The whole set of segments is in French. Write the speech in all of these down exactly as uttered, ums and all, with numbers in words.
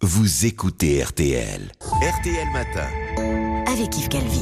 vous écoutez R T L. R T L Matin. Avec Yves Calvi.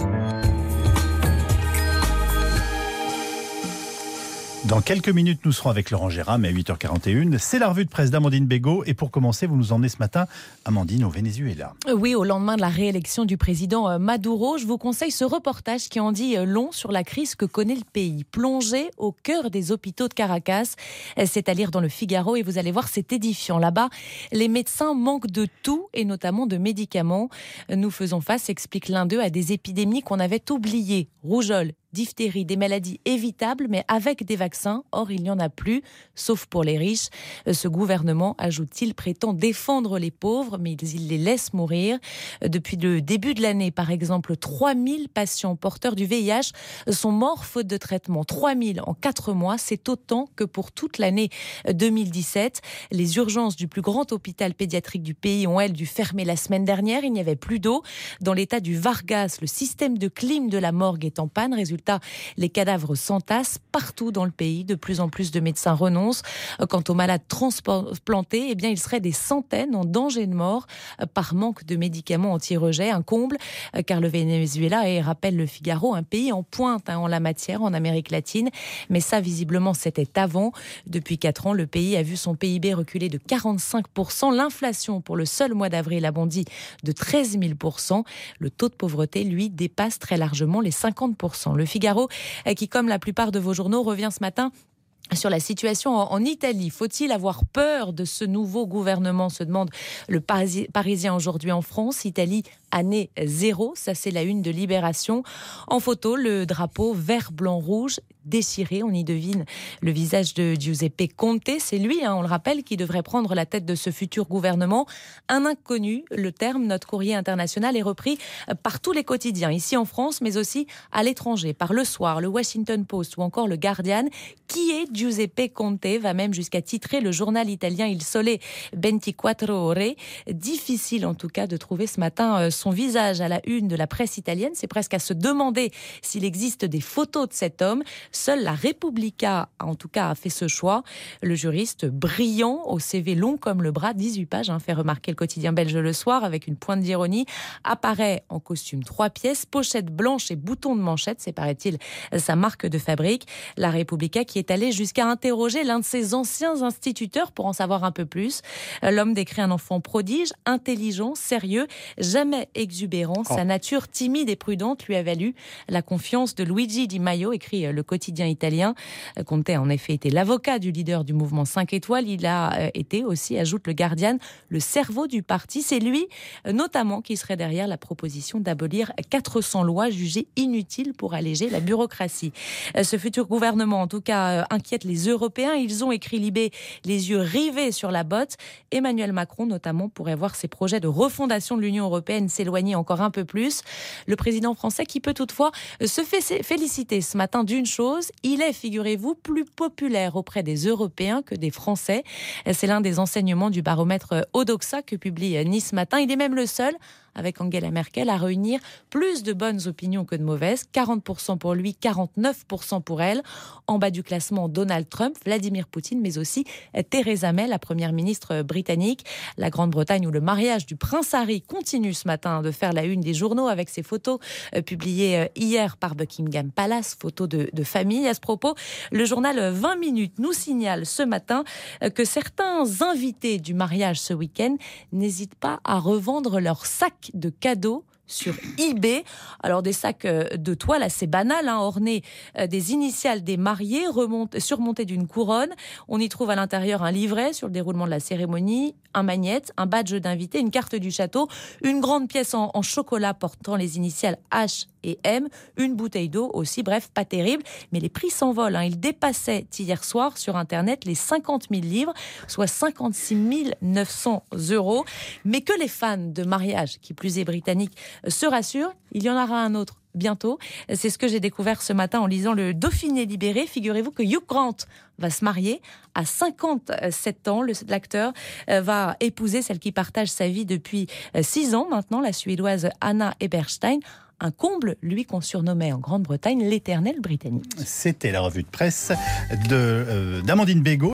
Dans quelques minutes, nous serons avec Laurent Gérard, mais à huit heures quarante et une, c'est la revue de presse d'Amandine Bégaud. Et pour commencer, vous nous emmenez ce matin, Amandine, au Venezuela. Oui, au lendemain de la réélection du président Maduro, je vous conseille ce reportage qui en dit long sur la crise que connaît le pays. Plongé au cœur des hôpitaux de Caracas, c'est à lire dans le Figaro et vous allez voir, c'est édifiant. Là-bas, les médecins manquent de tout et notamment de médicaments. Nous faisons face, explique l'un d'eux, à des épidémies qu'on avait oubliées. Rougeole, diphtérie, des maladies évitables, mais avec des vaccins. Or, il n'y en a plus, sauf pour les riches. Ce gouvernement, ajoute-t-il, prétend défendre les pauvres, mais il les laisse mourir. Depuis le début de l'année, par exemple, trois mille patients porteurs du V I H sont morts faute de traitement. trois mille en quatre mois, c'est autant que pour toute l'année deux mille dix-sept. Les urgences du plus grand hôpital pédiatrique du pays ont, elles, dû fermer la semaine dernière. Il n'y avait plus d'eau. Dans l'état du Vargas, le système de clim de la morgue est en panne. Résultat, les cadavres s'entassent partout dans le pays. De plus en plus de médecins renoncent. Quant aux malades transplantés, eh bien, ils seraient des centaines en danger de mort par manque de médicaments anti-rejet. Un comble, car le Venezuela est, rappelle le Figaro, un pays en pointe hein, en la matière en Amérique latine. Mais ça, visiblement, c'était avant. Depuis quatre ans, le pays a vu son P I B reculer de quarante-cinq pour cent. L'inflation, pour le seul mois d'avril, a bondi de treize mille pour cent. Le taux de pauvreté, lui, dépasse très largement les cinquante pour cent. Le Figaro, qui, comme la plupart de vos journaux, revient ce matin sur la situation en Italie. Faut-il avoir peur de ce nouveau gouvernement, se demande le Parisien aujourd'hui en France. Italie, année zéro, ça c'est la une de Libération. En photo, le drapeau vert, blanc, rouge déchiré. On y devine le visage de Giuseppe Conte. C'est lui, hein, on le rappelle, qui devrait prendre la tête de ce futur gouvernement. Un inconnu, le terme, notre courrier international, est repris par tous les quotidiens, ici en France, mais aussi à l'étranger, par Le Soir, le Washington Post ou encore le Guardian. Qui est Giuseppe Conte? Va même jusqu'à titrer le journal italien Il Sole vingt-quatre Ore. Difficile en tout cas de trouver ce matin son visage à la une de la presse italienne. C'est presque à se demander s'il existe des photos de cet homme. Seule la Repubblica, en tout cas, a fait ce choix. Le juriste brillant, au C V long comme le bras, dix-huit pages, hein, fait remarquer le quotidien belge Le Soir avec une pointe d'ironie, apparaît en costume trois pièces, pochette blanche et bouton de manchette, c'est paraît-il sa marque de fabrique. La Repubblica qui est allée jusqu'à interroger l'un de ses anciens instituteurs pour en savoir un peu plus. L'homme décrit un enfant prodige, intelligent, sérieux, jamais exubérant. Oh. Sa nature timide et prudente lui a valu la confiance de Luigi Di Maio, écrit le quotidien italien. Conte a en effet été l'avocat du leader du mouvement cinq étoiles. Il a été aussi, ajoute le Guardian, le cerveau du parti. C'est lui, notamment, qui serait derrière la proposition d'abolir quatre cents lois jugées inutiles pour alléger la bureaucratie. Ce futur gouvernement, en tout cas, inquiète les Européens. Ils ont, écrit Libé, les yeux rivés sur la botte. Emmanuel Macron, notamment, pourrait voir ses projets de refondation de l'Union européenne s'éloigner encore un peu plus. Le président français qui peut toutefois se fait féliciter ce matin d'une chose, il est, figurez-vous, plus populaire auprès des Européens que des Français. C'est l'un des enseignements du baromètre Odoxa que publie Nice Matin. Il est même le seul, avec Angela Merkel, à réunir plus de bonnes opinions que de mauvaises. quarante pour cent pour lui, quarante-neuf pour cent pour elle. En bas du classement, Donald Trump, Vladimir Poutine, mais aussi Theresa May, la première ministre britannique. La Grande-Bretagne, où le mariage du prince Harry continue ce matin de faire la une des journaux avec ses photos euh, publiées euh, hier par Buckingham Palace, photos de, de famille. À ce propos, le journal vingt minutes nous signale ce matin euh, que certains invités du mariage ce week-end n'hésitent pas à revendre leurs sacs de cadeaux sur eBay. Alors des sacs de toile assez banals, hein, ornés des initiales des mariés, remontés, surmontés d'une couronne. On y trouve à l'intérieur un livret sur le déroulement de la cérémonie, un magnète, un badge d'invité, une carte du château, une grande pièce en, en chocolat portant les initiales H et M, une bouteille d'eau aussi, bref, pas terrible. Mais les prix s'envolent, hein. Ils dépassaient hier soir sur Internet les cinquante mille livres, soit cinquante-six mille neuf cents euros. Mais que les fans de mariage, qui plus est britanniques, se rassurent, il y en aura un autre bientôt. C'est ce que j'ai découvert ce matin en lisant le Dauphiné libéré. Figurez-vous que Hugh Grant va se marier à cinquante-sept ans. L'acteur va épouser celle qui partage sa vie depuis six ans maintenant, la Suédoise Anna Eberstein. Un comble, lui qu'on surnommait en Grande-Bretagne l'éternel britannique. C'était la revue de presse de, euh, d'Amandine Bégaud.